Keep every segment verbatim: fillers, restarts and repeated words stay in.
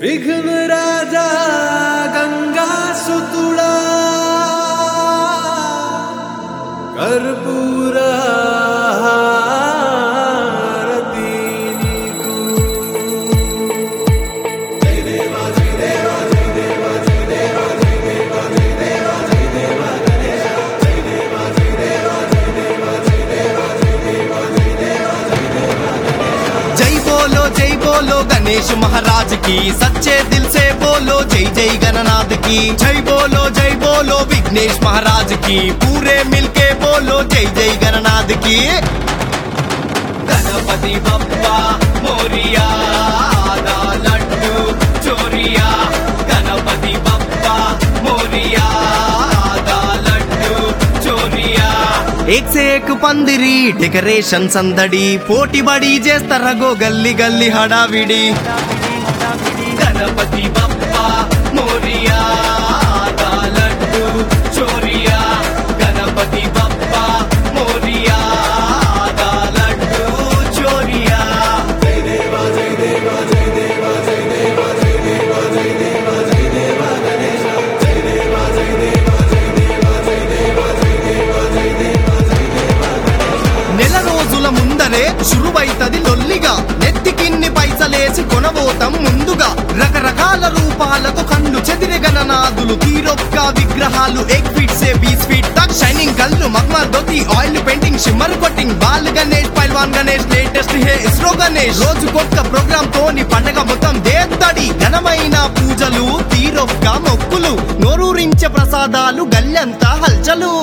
विघ्न राजा गंगा सुतुड़ा कर्पूरा जय बोलो गणेश महाराज की, सच्चे दिल से बोलो जय जय गणनाथ की। जय बोलो जय बोलो विघ्नेश महाराज की, पूरे मिलके बोलो जय जय गणनाथ की। गणपति बप्पा मोरिया आधा लड्डू चोरिया, गणपति बप्पा मोरिया आधा लड्डू चोरिया। एक से एक पंदिरी डेकोरेशन संदड़ी, పోటీ బడి చేస్తారగో గల్లి గల్లి హడావిడి। గణపతి బప్పా మోరియా ఆधा లడ్డూ చోరియా, గణపతి బప్పా మోరియా ఆधा లడ్డూ చోరియా। జై దేవా జై దేవా జై దేవా జై దేవా జై దేవా జై దేవా జై దేవా గణేశ, జై దేవా జై దేవా జై దేవా జై దేవా జై దేవా జై దేవా జై దేవా గణేశ। నెల రోజుల ముందరే శురువైతది లొల్లిగా, నెత్తికిన్ని పైసలేసి కొనబోతం ముందుగా। రకరకాల రూపాలతో కళ్ళు చెదిరే గణనాథులు, తీరొక్క విగ్రహాలు एक फीट से बीस फीट तक। షైనింగ్ కళ్ళు మగ్మల్ dhoti oil painting shimmer coating, Bal Ganesh Pailwan Ganesh latest హే ఇస్రో గణేష్। రోజు కొత్త ప్రోగ్రామ్ తోని పండగ మొత్తం దేత్తడి, ఘనమైన పూజలు తీరొక్క మొక్కులు, నోరూరించే ప్రసాదాలు గల్లంతా హల్చలు।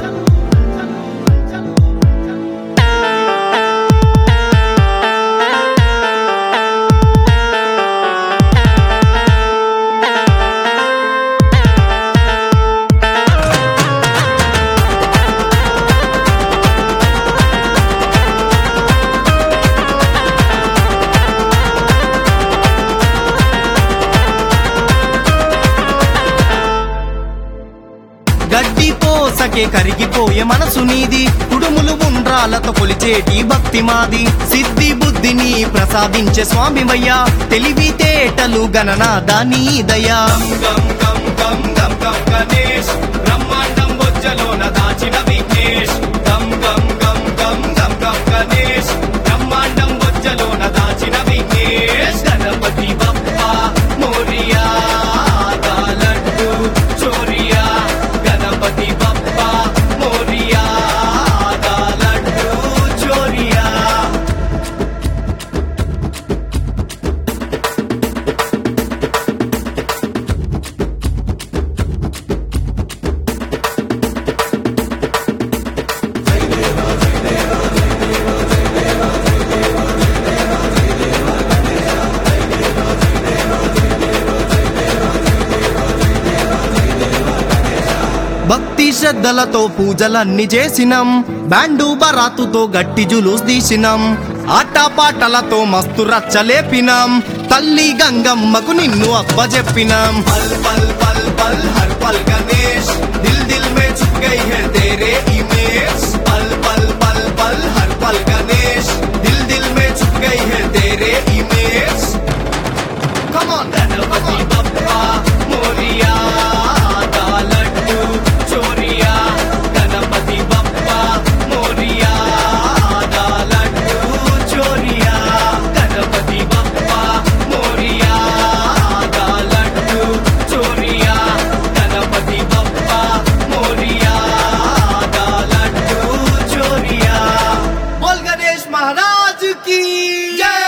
గడ్డి పోసకే కరిగిపోయే మనసు నీది, కుడుములు ఉండ్రాలతో కొలిచేటి భక్తి మాది। సిద్ధి బుద్ధిని ప్రసాదించే స్వామివయ్యా, తెలివితేటలు గణనాథ నీ దయా। గం గం గం గం గం గణేష్, బ్రహ్మాండం బొజ్జలోన దాచిన విఘ్నేష్। గం గం గం గం గం గం గణేష్, బ్రహ్మాండం బొజ్జలోన దాచిన విఘ్నేష్। గణపతి బప్పా మోరియా ఆधा లడ్డూ చోరియా, గణపతి బప్పా మోరియా ఆधा లడ్డూ చోరియా। భక్తి శ్రద్ధలతో పూజలన్నీ చేసినం, బ్యాండు బరాతుతో గట్టి జులూస్ తీసినం, ఆటపాటలతో మస్తు రచ్చలేపినం, తల్లి గంగమ్మకు నిన్ను అప్పజెప్పినం। పల్ పల్ పల్ పల్ హర్ పల్ గణేష్, దిల్ దిల్ మే చుప్ గయి హై తేరే ఇమేజ్। పల్ పల్ పల్ పల్ హర్ పల్ గణేష్, దిల్ దిల్ మే చుప్ గయి హై తేరే image. Come on Ganpati Bappa Morya ఆधा లడ్డూ చోరియా, గణపతి బప్పా మోరియా ఆधा లడ్డూ చోరియా, గణపతి బప్పా మోరియా ఆधा లడ్డూ చోరియా, గణపతి బప్పా మోరియా ఆधा లడ్డూ చోరియా। బోల్ గణేష్ మహారాజ్ की जय।